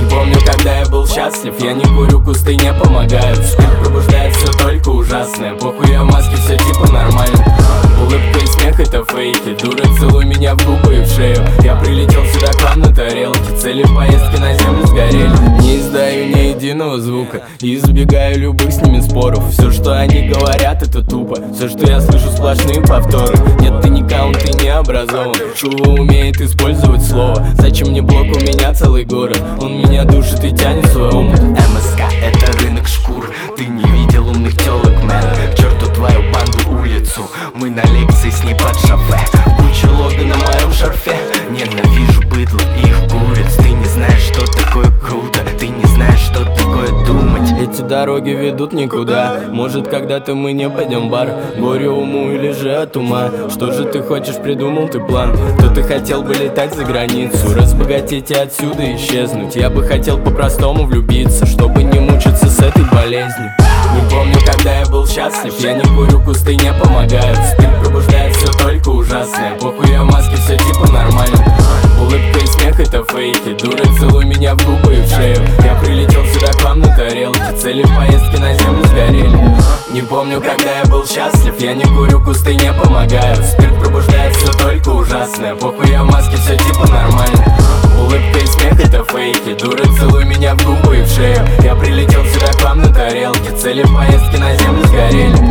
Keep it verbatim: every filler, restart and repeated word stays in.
помню, когда я был счастлив. Я не курю, кусты не помогают. Спит пробуждает все только ужасное. Похуй, я в маске, все типа нормально. Улыбка и смех это фейки. Дура, целуй меня в губы и в шею. Я прилетел сюда к вам на тарелке. Цели поездки на землю сгорели. Не издаю ни единого звука и избегаю любых с ними споров. Все, что они говорят, это тупо. Все, что я слышу, сплошные повторы. Нет, ты не каунт, ты не образован. Шува умеет использовать слово. Зачем мне блок, у меня целый город. Он меня душит и тянет в свой омут. МСК это рынок шкур. Ты не видел умных телок, мэн. К черту твою банду, улицу. Мы на лекции с ней под шофе. Куча лога на моем шарфе. Ненавижу быдло и их куриц. Ты не знаешь, что такое круто. Ты не знаешь, что такое думать. Эти дороги ведут никуда. Может, когда-то мы не пойдем в бар. Горе уму или же от ума. Что же ты хочешь, придумал ты план? То ты хотел бы летать за границу, разбогатеть и отсюда исчезнуть. Я бы хотел по-простому влюбиться, чтобы не мучиться с этой болезнью. Не помню, когда я был счастлив. Я не курю, кусты не помогают. Спит пробуждает все только ужасное. Похуй, я в маске, все типа нормально. Улыбка и смех это фейки. Дура, целуй меня в губы и в шею. Я прилетел сюда к вам на тарелке. Цели поездки на землю сгорели. Не помню, когда я был счастлив. Я не курю, кусты не помогают. Спит пробуждает все только ужасное. Похуй, я в маске, все типа нормально. Улыбка и смех это фейки. Дура, целуй меня в губы и в шею. Я прилетел сюда к вам на тарелке. Цели поездки на землю сгорели.